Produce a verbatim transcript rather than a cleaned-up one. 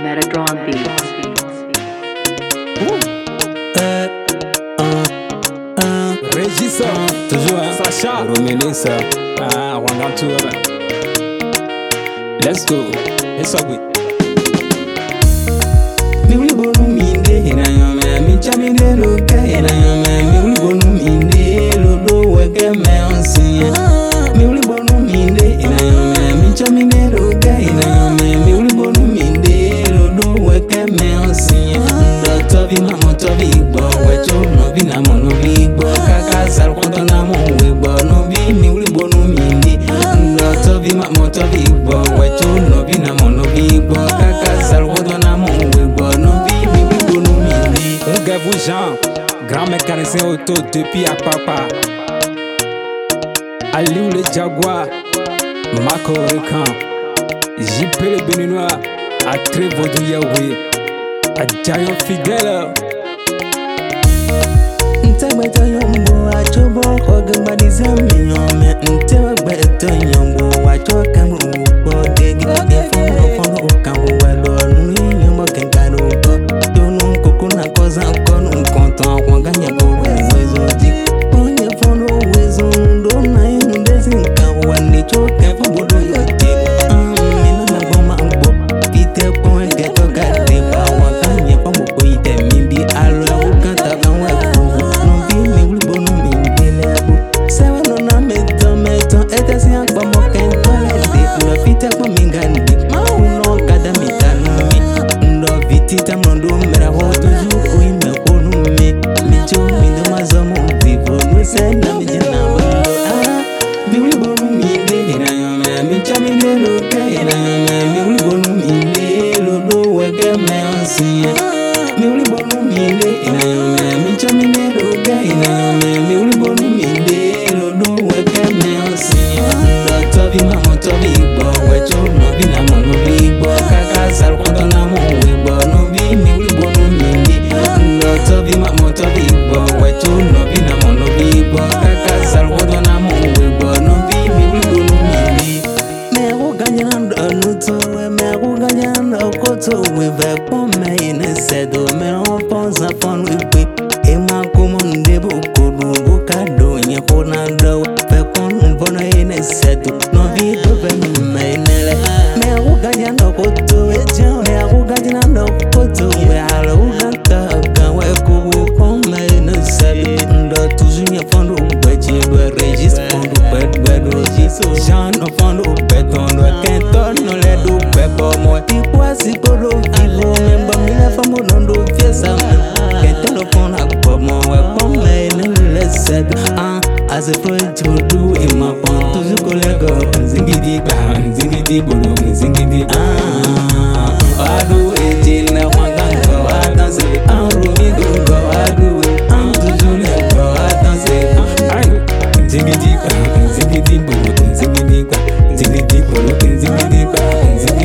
Metatron Beats. Euh, un, un, Régis, toujours hein? Sacha, Romélis, ah, Wangantour. Let's go, let's go. mi wuli bonu minde ina yome mi chaminde lo ke ina yome mi wuli bonu minde lo do wege me onsiye mi wuli bonu minde ina yome mi chaminde lo ke ina yome mi wuli bonu minde lo do wege me onsiye ndo tobi mamo tobi gbo wecho no bi na mo no bi gbo kaka sal konto na mo we gbo no bi mi wuli bonu minde ndo tobi mamo tobi gbo wecho no bi na mo no bi gbo kaka sal konto na mo we gbo vous Jean, grand mécanicien auto depuis à papa. Aliou le Jaguar, Marco Recan, J P le Béninois, à Trévodou Yahweh, à Giant Fidèle. Ntewe to yombo achobo ogba dizami yome ntewe beto yombo achoka mu ko degi de fono fono kan welo nu yombo kenkaro ko tonu kokuna koza kono konton kwa ganya ko wezo di onye fono wezo ndo na inu dezin kan wani choka fo bodo yote amina na boma mbo ite ko geto gade ba wakanye ko mo ko ite mimbi alo ukanta kan wezo Tita mrondo mera ho toujours ko ime ko nu me mi jo mi do mazomo vivo no se na mi jana walo ah mi wuli bonu mi de ina yo me mi chami de lo ke ina yo me mi wuli bonu mi de lo do wege me onsiye mi wuli bonu mi de ina yo me mi chami de lo ke ina yo me mi wuli bonu mi de lo do wege me onsiye ndo tobi mamo tobi gbo wecho no bi na mo no bi gbo kaka sal konto na mo we gbo no bi mi wuli bonu mi de ndo tobi mamo tobi gbo wecho no bi na mo no bi gbo kaka sal konto na mo we gbo no bi mi wuli bonu mi de me go ganya ndo no to we me go ganya ndo ko to we ve po me ine sedo me on pons upon we pe e ma komo ndebo ko do go ka do nye ko na do ve kon bono ine sedo no vi do ve me nele me go ganya ndo ko to e je me go ganya ndo ko to we ala u ganta ga we ko ko me ine sedo ndo toujours nye fondo gbeje do Régis fondo bed bed so Jean no fondo beton do kenton no le do bebo mo pipo si polo vivo memba mi la famo no do fiesa kenton no fondo akpo mo we ko me ne le said ah as a friend to do in my phone toujours ko le go zingidi ba zingidi bolo zingidi ah adu eje na wangango adanse ah rumi go go adu ah toujours le go adanse ah zingidi ba zingidi bolo zingidi ba zingidi bolo zingidi ba zingidi